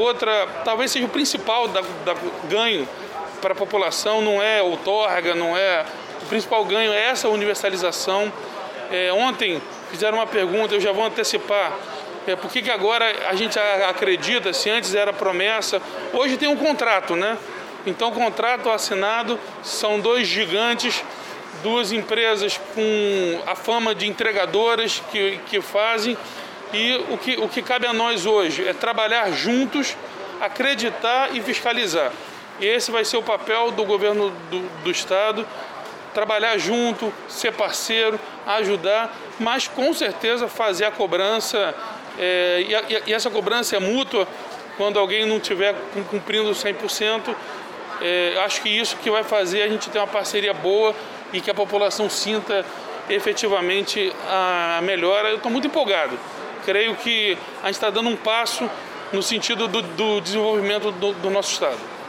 outra, talvez seja o principal ganho para a população, não é outorga, não é... O principal ganho é essa universalização. Ontem fizeram uma pergunta, eu já vou antecipar. Por que agora a gente acredita, se antes era promessa? Hoje tem um contrato, né? Então, o contrato assinado são 2 gigantes, 2 empresas com a fama de entregadoras que fazem. E o que cabe a nós hoje é trabalhar juntos, acreditar e fiscalizar. E esse vai ser o papel do governo do Estado, trabalhar junto, ser parceiro, ajudar, mas com certeza fazer a cobrança, e essa cobrança é mútua quando alguém não estiver cumprindo 100%. Acho que isso que vai fazer a gente ter uma parceria boa e que a população sinta efetivamente a melhora. Eu estou muito empolgado. Creio que a gente está dando um passo no sentido do desenvolvimento do nosso Estado.